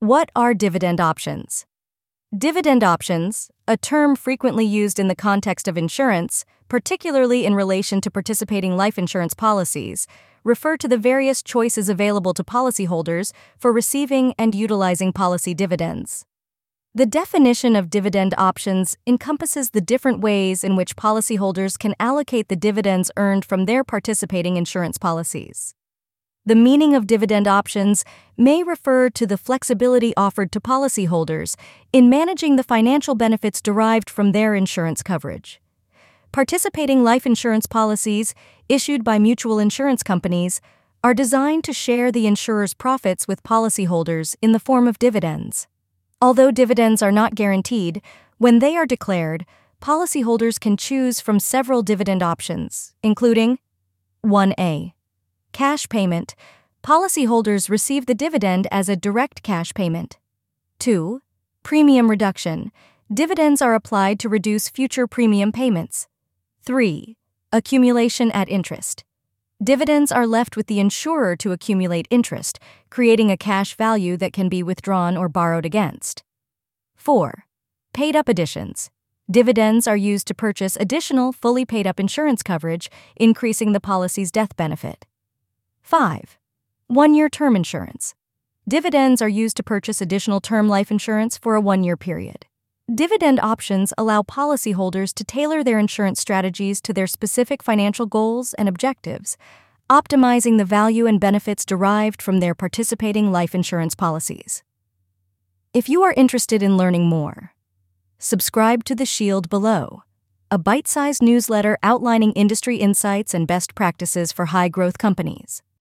What are dividend options? Dividend options, a term frequently used in the context of insurance, particularly in relation to participating life insurance policies, refer to the various choices available to policyholders for receiving and utilizing policy dividends. The definition of dividend options encompasses the different ways in which policyholders can allocate the dividends earned from their participating insurance policies. The meaning of dividend options may refer to the flexibility offered to policyholders in managing the financial benefits derived from their insurance coverage. Participating life insurance policies issued by mutual insurance companies are designed to share the insurer's profits with policyholders in the form of dividends. Although dividends are not guaranteed, when they are declared, policyholders can choose from several dividend options, including 1A. Cash payment. Policyholders receive the dividend as a direct cash payment. 2. Premium reduction. Dividends are applied to reduce future premium payments. 3. Accumulation at interest. Dividends are left with the insurer to accumulate interest, creating a cash value that can be withdrawn or borrowed against. 4. Paid-up additions. Dividends are used to purchase additional fully paid-up insurance coverage, increasing the policy's death benefit. 5. One-year term insurance. Dividends are used to purchase additional term life insurance for a one-year period. Dividend options allow policyholders to tailor their insurance strategies to their specific financial goals and objectives, optimizing the value and benefits derived from their participating life insurance policies. If you are interested in learning more, subscribe to The Shield below, a bite-sized newsletter outlining industry insights and best practices for high-growth companies.